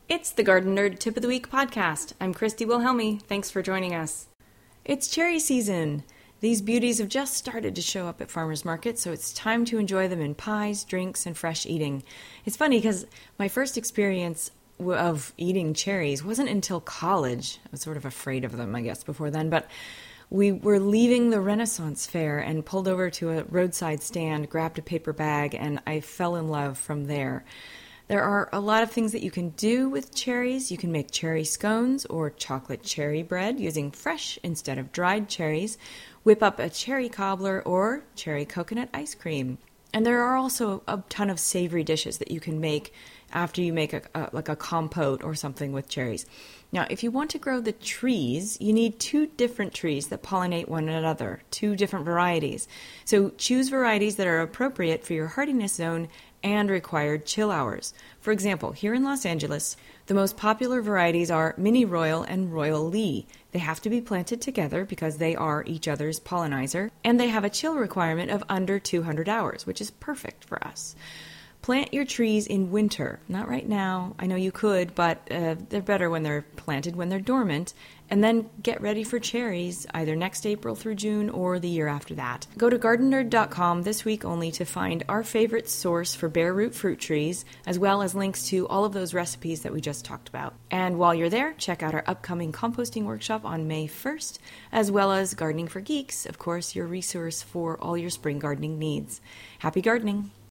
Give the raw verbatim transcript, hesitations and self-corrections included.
It's the Garden Nerd Tip of the Week podcast. I'm Christy Wilhelmi. Thanks for joining us. It's cherry season. These beauties have just started to show up at farmers markets, so it's time to enjoy them in pies, drinks, and fresh eating. It's funny because my first experience of eating cherries wasn't until college. I was sort of afraid of them, I guess, before then, but we were leaving the Renaissance Fair and pulled over to a roadside stand, grabbed a paper bag, and I fell in love from there. There are a lot of things that you can do with cherries. You can make cherry scones or chocolate cherry bread using fresh instead of dried cherries, whip up a cherry cobbler or cherry coconut ice cream. And there are also a ton of savory dishes that you can make after you make a, a like a compote or something with cherries. Now, if you want to grow the trees, you need two different trees that pollinate one another, two different varieties. So choose varieties that are appropriate for your hardiness zone and required chill hours. For example, here in Los Angeles, the most popular varieties are Mini Royal and Royal Lee. They have to be planted together because they are each other's pollinizer, and they have a chill requirement of under two hundred hours, which is perfect for us. Plant your trees in winter. Not right now. I know you could, but uh, they're better when they're planted when they're dormant. And then get ready for cherries either next April through June or the year after that. Go to garden nerd dot com this week only to find our favorite source for bare root fruit trees, as well as links to all of those recipes that we just talked about. And while you're there, check out our upcoming composting workshop on May first, as well as Gardening for Geeks, of course, your resource for all your spring gardening needs. Happy gardening!